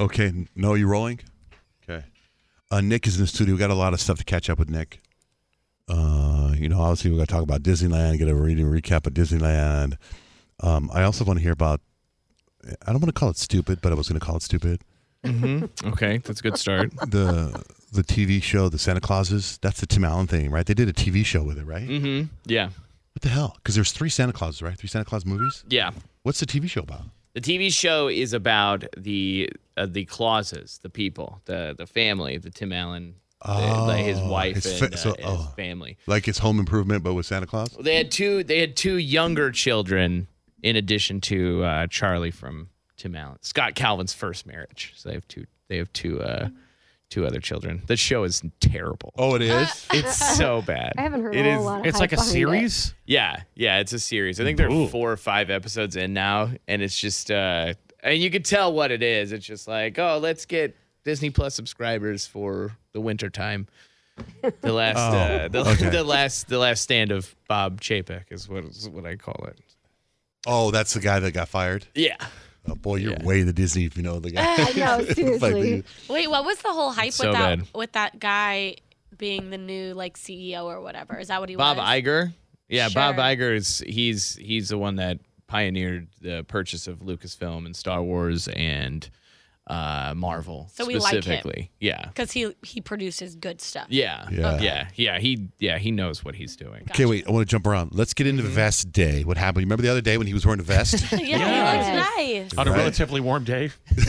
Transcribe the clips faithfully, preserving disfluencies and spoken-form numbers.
Okay. No, you rolling? Okay. Uh, Nick is in the studio. We got a lot of stuff to catch up with Nick. Uh, you know, obviously we're going to talk about Disneyland, get a reading recap of Disneyland. Um, I also want to hear about, I don't want to call it stupid, but I was going to call it stupid. Mm-hmm. Okay, that's a good start. The the T V show, the Santa Clauses, that's the Tim Allen thing, right? They did a T V show with it, right? Mm-hmm. Yeah. What the hell? Because there's three Santa Clauses, right? Three Santa Claus movies? Yeah. What's the T V show about? The T V show is about the uh, the Clauses, the people, the the family, the Tim Allen, the, Oh, like his wife his and fa- uh, so- his oh. family. Like it's Home Improvement, but with Santa Claus? They had two. They had two younger children in addition to uh, Charlie from Tim Allen, Scott Calvin's first marriage. So they have two. They have two. Uh, two other children. The show is terrible. Oh, it is? It's so bad. I haven't heard It a whole is- lot of It's hype like a behind series. Yeah, yeah, it's a series. I think there are Ooh. four or five episodes in now, and it's just, uh, and you can tell what it is. It's just like, oh, let's get Disney Plus subscribers for the winter time. The last, Oh, uh, the, okay. the last, the last stand of Bob Chapek is what is what I call it. Oh, that's the guy that got fired? Yeah, Oh, boy, you're Yeah. way the Disney if you know the guy. it. I know, seriously. Wait, what was the whole hype It's so with that bad. with that guy being the new like C E O or whatever? Is that what he Bob was? Iger. Yeah, Bob Sure. Iger is he's he's the one that pioneered the purchase of Lucasfilm and Star Wars and uh, Marvel. So we like him. specifically. Yeah. Because he he produces good stuff. Yeah. Yeah. Yeah. Yeah. He yeah, he knows what he's doing. Okay, wait. I want to jump around. Let's get into the vest day. What happened? You remember the other day when he was wearing a vest? yeah, Yes. he looks nice. On a Right. relatively warm day.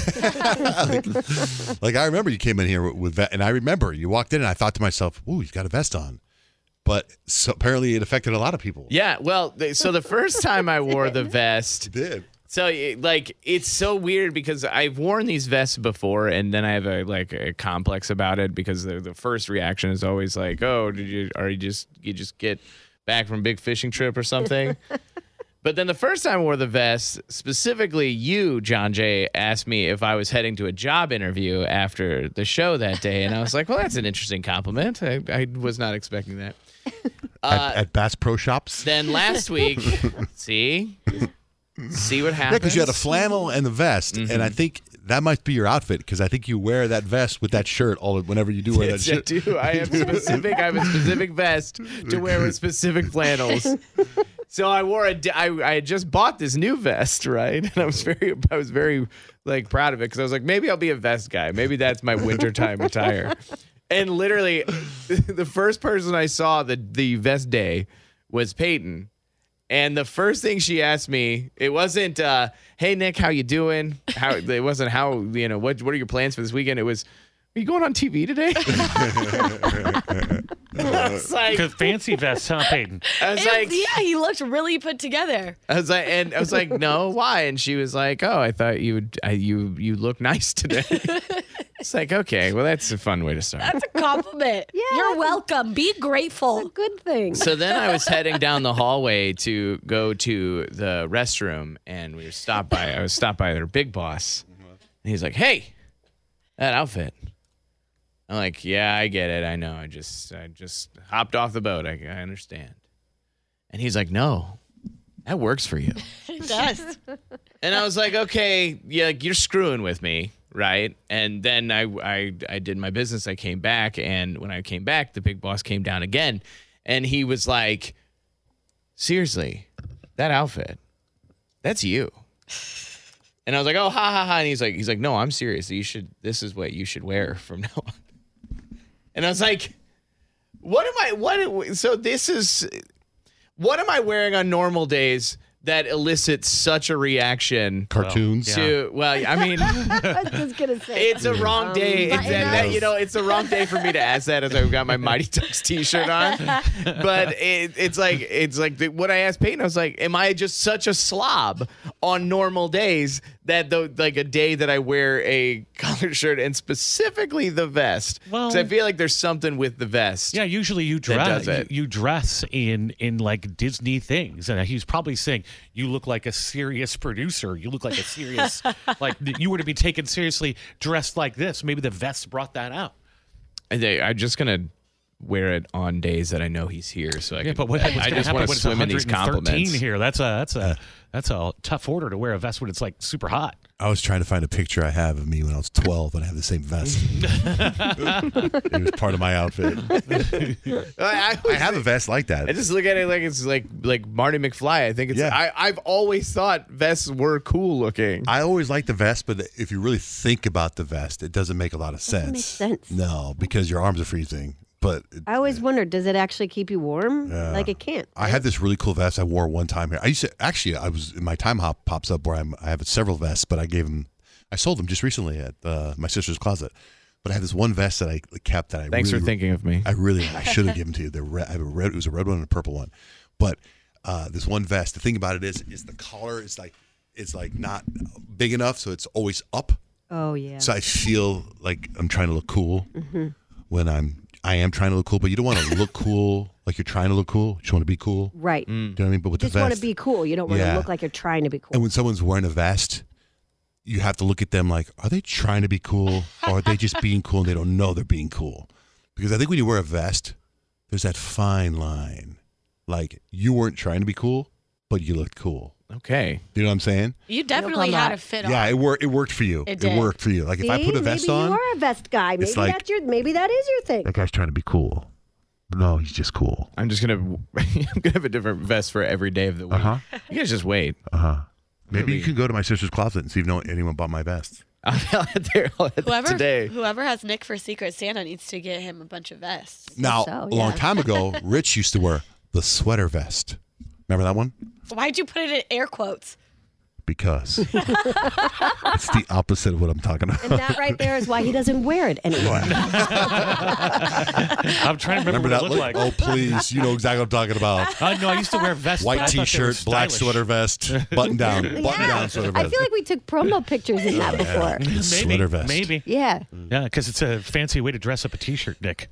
Like, I remember you came in here with, with vest, and I remember you walked in, and I thought to myself, "Ooh, he's got a vest on." But so apparently, it affected a lot of people. Yeah, well, th- so the first time I wore the vest, It did. so it- like it's so weird because I've worn these vests before, and then I have a like a complex about it because the, the first reaction is always like, "Oh, did you? Are you just you just get back from a big fishing trip or something?" But then the first time I wore the vest, specifically you, John Jay, asked me if I was heading to a job interview after the show that day, and I was like, "Well, that's an interesting compliment. I, I was not expecting that." At, at Bass Pro Shops. Then last week, see, see what Yeah, happens. because you had a flannel and the vest, and I think that might be your outfit because I think you wear that vest with that shirt all whenever you do wear that Yes, I shirt. do. I have specific. I have a specific vest to wear with specific flannels. So I wore a. I, I had just bought this new vest, right? And I was very. I was very like proud of it because I was like, maybe I'll be a vest guy. Maybe that's my wintertime attire. And literally, the first person I saw the the vest day was Peyton. And the first thing she asked me, it wasn't, uh, "Hey Nick, how you doing?" How it wasn't how you know what what are your plans for this weekend? It was, "Are you going on T V today?" I was like, Good fancy vest, huh, Peyton? I was It- like, yeah, he looked really put together. I was like, and I was like, "No, why?" And she was like, "Oh, I thought you would, I, you you look nice today." It's like, okay, well, that's a fun way to start. That's a compliment. Yeah, You're that's a- welcome. Be It's a grateful. good thing. So then I was heading down the hallway to go to the restroom, and we were stopped by. I was stopped by their big boss, and he's like, "Hey, that outfit." I'm like, "Yeah, I get it. I know. I just, I just hopped off the boat. I, I understand." And he's like, "No, that works for you." It does. And I was like, "Okay, yeah, like, you're screwing with me." Right. And then I, I I did my business. I came back. And when I came back, the big boss came down again. And he was like, "Seriously, that outfit, that's you." And I was like, "Oh, ha, ha, ha." And he's like, he's like, "No, I'm serious. You should, this is what you should wear from now on." And I was like, what am I, what, so this is, what am I wearing on normal days that elicits such a reaction Cartoons. to, well, I mean, I was just gonna say. it's a wrong day. It's Um, that, that, you know, it's a wrong day for me to ask that as I've got my Mighty Ducks t-shirt on. But it, it's like, it's like the, what I asked Peyton, I was like, am I just such a slob on normal days that the, like a day that I wear a collared shirt and specifically the vest? Well- Because I feel like there's something with the vest. Yeah, usually you That dress does you, it. you dress in in like Disney things, and he's probably saying you look like a serious producer. You look like a serious like you were to be taken seriously dressed like this. Maybe the vest brought that out. I think I'm just gonna wear it on days that I know he's here. So I, Yeah, can, but what, I, what's I gonna just happen want when to it's swim in these one hundred thirteen compliments. here? That's a that's a that's a tough order to wear a vest when it's like super hot. I was trying to find a picture I have of me when I was twelve and I have the same vest. It was part of my outfit. I, I have a vest like that. I just look at it like it's like like Marty McFly. I think it's. Yeah. I, I've always thought vests were cool looking. I always like the vest, but if you really think about the vest, it doesn't make a lot of Doesn't sense. make sense. No, because your arms are freezing. But it- I always wondered, does it actually keep you warm? Yeah. Like it can't. I had this really cool vest I wore one time here. I used to actually, I was my time hop pops up where I'm. I have several vests, but I gave them. I sold them just recently at uh, my sister's closet. But I had this one vest that I kept that I. Thanks really, for thinking of me. I really, I should have given to you. The red, I have a red. It was a red one and a purple one, but uh, this one vest. The thing about it is, is the collar is like, it's like not big enough, so it's always up. Oh yeah. So I feel like I'm trying to look cool Mm-hmm. when I'm. I am trying to look cool, but you don't want to look cool like you're trying to look cool. You just want to be cool. right. Do you know what I mean? But with Just the vest, want to be cool. You don't want Yeah. to look like you're trying to be cool. and when someone's wearing a vest, you have to look at them like, are they trying to be cool, or are they just being cool and they don't know they're being cool? Because I think when you wear a vest, there's that fine line. Like you weren't trying to be cool, but you looked cool. Okay. You know what I'm saying? You definitely come had out. a fit Yeah, on. it worked. It worked for you. It did. worked for you. Like if I See? put a vest maybe on, you are a vest guy. Maybe like- that's your. Maybe that is your thing. that guy's trying to be cool. No, he's just cool. I'm just gonna. I'm gonna have a different vest for every day of the week. Uh huh. You guys just wait. Uh huh. Maybe you Really? can go to my sister's closet and see if no anyone bought my vest. I'll head there I'll head there Whoever today. whoever has Nick for Secret Santa needs to get him a bunch of vests. Now, so, a long yeah. time ago, Rich used to wear the sweater vest. Remember that one? Why'd you put it in air quotes? Because it's the opposite of what I'm talking about. And that right there is why he doesn't wear it anymore. I'm trying to remember, Remember that what it look? looked like. Oh, please. You know exactly what I'm talking about. Uh, no, I used to wear vests. but White I thought they were t-shirt, black stylish. sweater vest, button down, button Yeah. down sweater I vest. feel like we took promo pictures in that before. Maybe, Sweater vest. maybe. Yeah. Yeah, because it's a fancy way to dress up a T-shirt, Nick.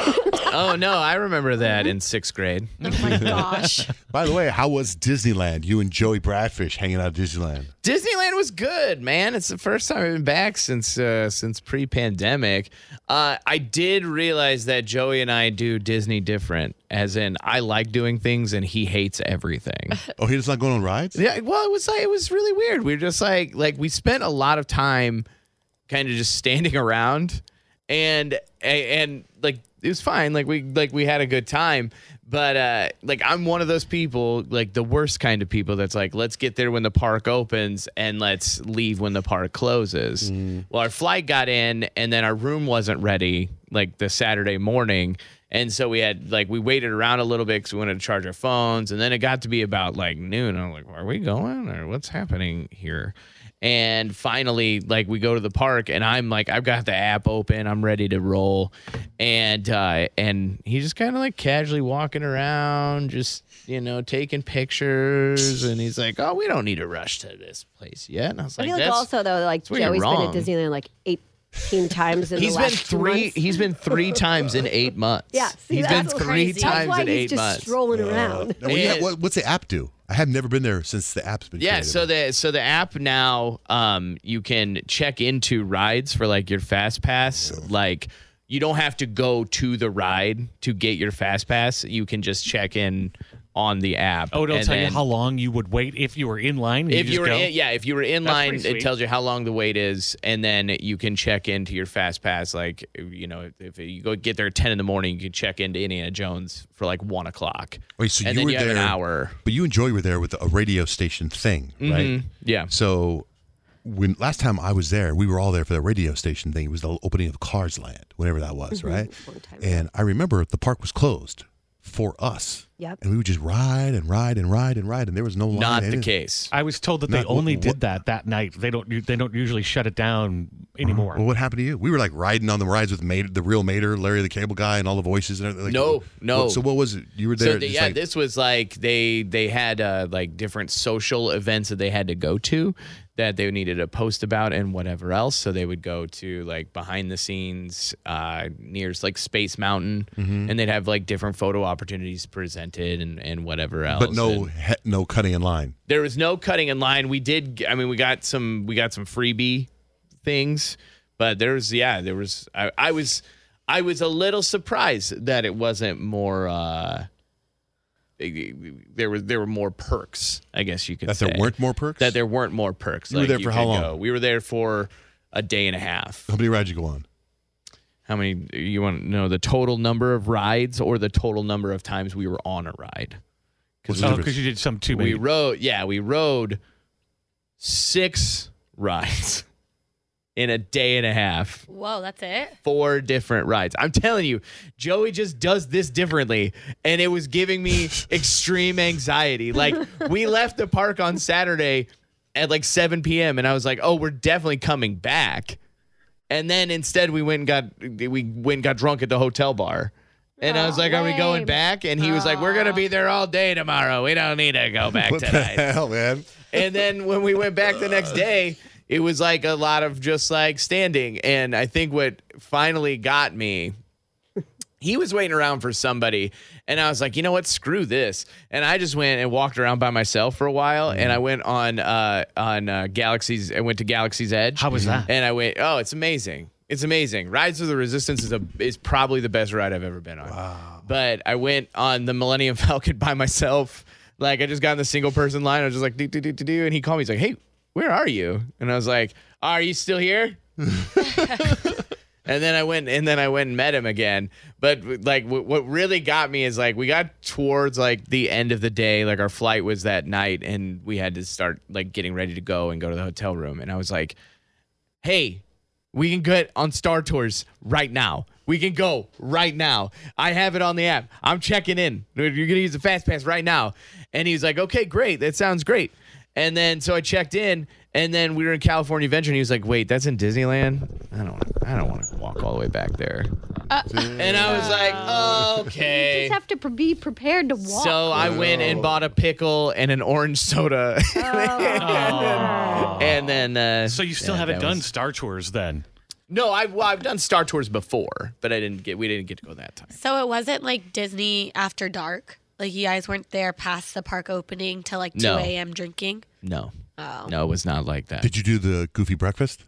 Oh no, I remember that in sixth grade. Oh my gosh. By the way, how was Disneyland? You and Joey Bradfish hanging out at Disneyland. Disneyland was good, man. It's the first time I've been back since uh, since pre-pandemic. Uh, I did realize that Joey and I do Disney different, as in I like doing things and he hates everything. Oh, he does not go on rides? Yeah, well, it was like it was really weird. We were just like like we spent a lot of time kind of just standing around, and and like it was fine. Like we like we had a good time. But uh, like I'm one of those people, like the worst kind of people that's like, let's get there when the park opens and let's leave when the park closes. Well, our flight got in and then our room wasn't ready like the Saturday morning. And so we had like we waited around a little bit because we wanted to charge our phones. And then it got to be about like noon. I'm like, are we going or what's happening here? And finally, like we go to the park, and I'm like, I've got the app open, I'm ready to roll, and uh, and he's just kind of like casually walking around, just you know, taking pictures, and he's like, oh, we don't need to rush to this place yet. And I was I like, feel like that's also though, like where you're Joey's been wrong. at Disneyland like eighteen times in he's the been last two three. months. He's been three times in eight months. Yeah, see, he's been that's three crazy. That's times why in he's eight just months. strolling around. Now, what do you- And- what- what's the app do? I have never been there since the app's been Yeah, created. so the so the app now, um, you can check into rides for like your fast pass. Like you don't have to go to the ride to get your fast pass. You can just check in on the app. Oh, it'll and tell you then how long you would wait if you were in line. and If you you just were go. in, yeah, if you were in That's line, pretty it sweet. tells you how long the wait is, and then you can check into your fast pass. Like you know, if, if you go get there at ten in the morning, you can check into Indiana Jones for like one o'clock. Wait, so and you then were you there, have an hour. but you and Joey were there with a radio station thing, right? Mhm. Yeah. So when last time I was there, we were all there for the radio station thing. It was the opening of Cars Land, whenever that was, right? Long time ago. And I remember the park was closed for us. Yep. And we would just ride and ride and ride and ride, and there was no line. Not the Anything. case. I was told that they Not- only what- did that that night. They don't. They don't usually shut it down anymore. Well, what happened to you? We were like riding on the rides with Mater, the real Mater, Larry the Cable Guy, and all the voices and everything. Like, No, no. So what was it? You were there. So they, just yeah, like, this was like they they had uh, like different social events that they had to go to that they needed to post about and whatever else. So they would go to like behind the scenes uh, near like Space Mountain, Mm-hmm. and they'd have like different photo opportunities presented and, and whatever else. but no, And he, no cutting in line. there was no cutting in line. We did. I mean, we got some we got some freebie things, but there was yeah there was I, I was. I was a little surprised that it wasn't more. Uh, there were there were more perks, I guess you could That say. there weren't more perks? That there weren't more perks. You were there for how could long? go. We were there for a day and a half. How many rides you go on? How many? You want to know the total number of rides or the total number of times we were on a ride? What's the Oh, difference? because you did some too We many. rode. Yeah, we rode six rides in a day and a half. Whoa, that's it? Four different rides. I'm telling you, Joey just does this differently, and it was giving me extreme anxiety. Like, we left the park on Saturday at like seven p.m., and I was like, oh, we're definitely coming back. And then instead we went and got we went and got drunk at the hotel bar. And I was Oh, like, are we going lame. back? And he was like, we're going to be there all day tomorrow. We don't need to go back What the tonight. hell, man? And then when we went back the next day, it was like a lot of just like standing. And I think what finally got me, he was waiting around for somebody. And I was like, you know what? Screw this. And I just went and walked around by myself for a while. And I went on uh, on uh, Galaxy's. I went to Galaxy's Edge. How was that? And I went, oh, it's amazing. It's amazing. Rise of the Resistance is a is probably the best ride I've ever been on. Wow. But I went on the Millennium Falcon by myself. Like, I just got in the single person line. I was just like, do, do, do, do, do. And he called me. He's like, hey, where are you? And I was like, are you still here? And then I went and then I went and met him again. But like, w- what really got me is like, we got towards like the end of the day. Like, our flight was that night, and we had to start like getting ready to go and go to the hotel room. And I was like, hey, we can get on Star Tours right now. We can go right now. I have it on the app. I'm checking in. You're going to use the Fast Pass right now. And he's like, okay, great. That sounds great. And then so I checked in, and then we were in California Adventure, and he was like, wait, that's in Disneyland? I don't I don't want to walk all the way back there. And I was like, oh, You okay. just have to pre- be prepared to walk. So I went and bought a pickle and an orange soda. And then uh, So you still yeah, haven't that done was- Star Tours then? No, I've well, I've done Star Tours before, but I didn't get we didn't get to go that time. So it wasn't like Disney after dark? Like you guys weren't there past the park opening till like two No. a.m. drinking? No, Oh. no, it was not like that. Did you do the Goofy breakfast?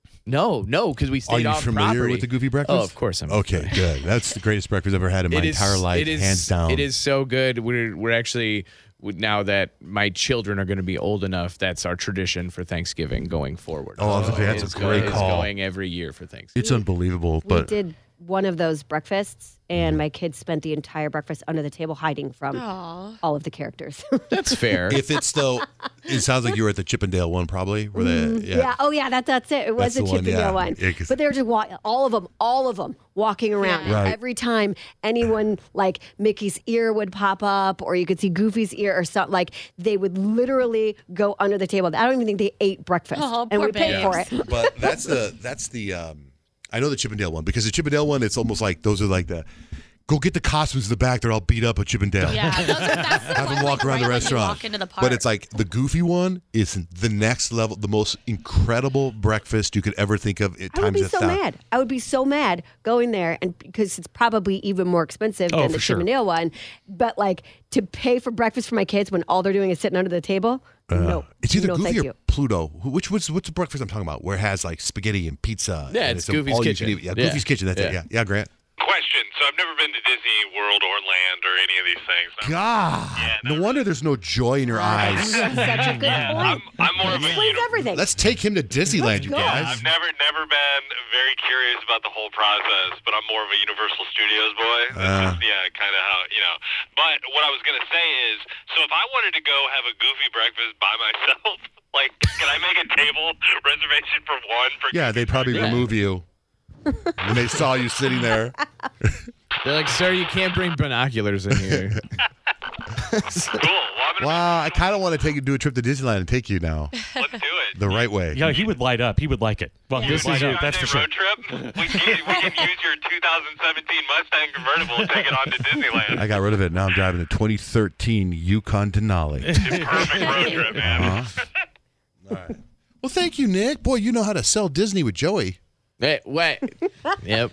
No, no, because we stayed Are you on familiar property. with the Goofy breakfast? Oh, of course I'm. Okay, good. That's the greatest breakfast I've ever had in my It is- entire life, it is, hands down. It is so good. We're we're actually now that my children are going to be old enough, that's our tradition for Thanksgiving going forward. Oh, I was gonna say, that's a It's great go- call. It's going every year for Thanksgiving. It's unbelievable, we but did one of those breakfasts, and my kids spent the entire breakfast under the table hiding from Aw. all of the characters. That's fair. if it's though, it sounds like you were at the Chippendale one, probably. Where they, yeah. yeah. Oh, yeah. That, that's it. It was That's a the one, Chippendale yeah. one. Yeah, 'cause- but they were just wa- all of them, all of them walking around. Yeah. And Right. every time anyone, like Mickey's ear would pop up, or you could see Goofy's ear or something, like they would literally go under the table. I don't even think they ate breakfast. Oh, and poor we paid for babes. it. But that's the that's the um I know the Chippendale one because the Chippendale one it's almost like those are like the go get the costumes in the back. They're all beat up at Chippendale. Yeah, those are, that's the Have one, them walk like, around right the when you restaurant. walk into the park. But it's like the Goofy one is the next level, the most incredible breakfast you could ever think of. It I would times be a so thousand. mad. I would be so mad going there, and because it's probably even more expensive Oh, than the for sure. Chippendale one. But like to pay for breakfast for my kids when all they're doing is sitting under the table. no, Uh, It's either no, Goofy thank or you. Pluto. Wh- Which was what's the breakfast I'm talking about? Where it has like spaghetti and pizza. Yeah, and it's a Goofy's all you Kitchen. can eat- Yeah, Yeah. Goofy's Kitchen. That's it. Yeah. Yeah, yeah, Grant. Question. So I've never been to Disney World or Land or any of these things. I'm, God, Yeah, no no. wonder there's no joy in your eyes. That's such a good I'm, point. I'm more of a Explains uni- everything. Let's take him to Disneyland, you go. guys. I've never never been very curious about the whole process, but I'm more of a Universal Studios boy. That's Uh. just, yeah, kind of how, you know. But what I was going to say is, so if I wanted to go have a Goofy breakfast by myself, like, can I make a table reservation for one? For Yeah, they'd probably Yeah. remove you when they saw you sitting there. They're like, sir, you can't bring binoculars in here. Cool. Well, I'm gonna Wow, I kind of want to take you do a trip to Disneyland and take you now let's do it. the right way. Yeah, he would light up. He would like it. Well, he This would is light your- up. That's for sure. Road trip. We can, we can use your two thousand seventeen Mustang convertible and take it on to Disneyland. I got rid of it. Now I'm driving a twenty thirteen Yukon Denali. Perfect road trip, man. Uh-huh. All right. Well, thank you, Nick. Boy, you know how to sell Disney with Joey. Hey, wait. Yep.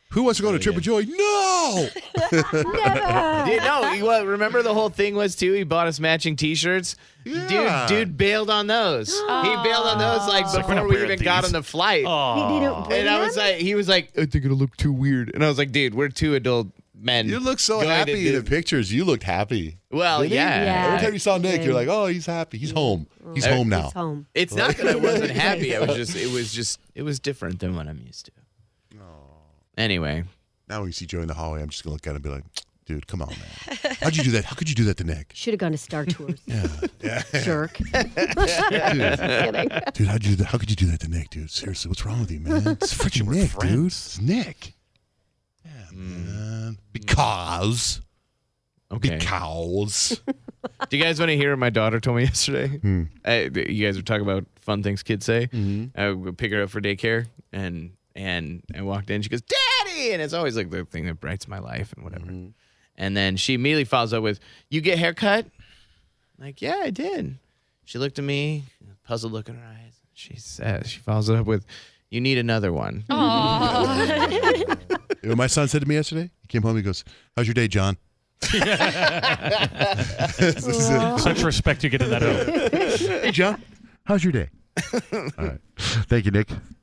Who wants to go on a trip with Joey? No. Dude, no, he, well, remember the whole thing was too. He bought us matching T-shirts. Yeah. Dude, dude bailed on those. He bailed on those like like, we're before not we wearing even got these. on the flight. Oh. He didn't bring And I them? was like, he was like, I think it'll look too weird. And I was like, dude, we're two adult men. You look so going to happy in the do- pictures. You looked happy. Well, Didn't he? yeah. Yeah. Every time you saw Nick, you're like, oh, he's happy. He's home. He's Uh, home now. He's home. It's not that I wasn't happy. I was just, it was just, it was different than what I'm used to. Anyway. Now when you see Joey in the hallway, I'm just going to look at him and be like, dude, come on, man. How'd you do that? How could you do that to Nick? Should have gone to Star Tours. Yeah. yeah. Jerk. Dude, Kidding. dude, how'd you do that? How could you do that to Nick, dude? Seriously, what's wrong with you, man? It's freaking were Nick, friends. dude. It's Nick. Yeah, man. Because. Okay. Because. Do you guys want to hear what my daughter told me yesterday? Hmm. I, you guys were talking about fun things kids say. Mhm. I would pick her up for daycare, and and I walked in. She goes, "Daddy!" And it's always like the thing that brights my life and whatever. Mm-hmm. And then she immediately follows up with, "You get haircut?" I'm like, yeah, I did. She looked at me, puzzled look in her eyes. She says, she follows up with, "You need another one." You know what my son said to me yesterday? He came home, he goes, how's your day, John? Such respect you get in that. Hey, John, how's your day? All right. Thank you, Nick.